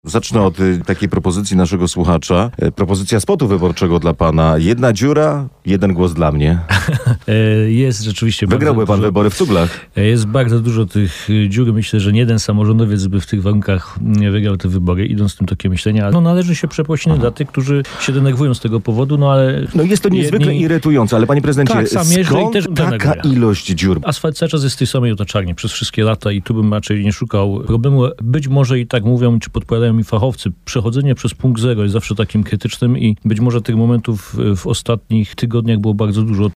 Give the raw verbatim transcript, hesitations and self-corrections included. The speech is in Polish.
Zacznę od y, takiej propozycji naszego słuchacza. E, propozycja spotu wyborczego dla pana. Jedna dziura, jeden głos dla mnie. E, Jest rzeczywiście Wygrałby bardzo pan dużo, wybory w Cuglach. e, jest bardzo dużo tych y, dziur. Myślę, że nie jeden samorządowiec by w tych warunkach nie wygrał te wybory, idąc tym tokiem myślenia. No, należy się przeprosiny dla tych, którzy się denerwują z tego powodu, no ale... No jest to niezwykle jedni- irytujące, ale panie prezydencie, Tak, sam jeżdżę i skąd też taka denerwuję. ilość dziur? Asfalt cały czas jest w tej samej otaczarni przez wszystkie lata i tu bym raczej nie szukał problemu. Być może i tak mówią, czy podpowiadają mi fachowcy, przechodzenie przez punkt zero jest zawsze takim krytycznym i być może tych momentów w ostatnich tygodniach było bardzo dużo.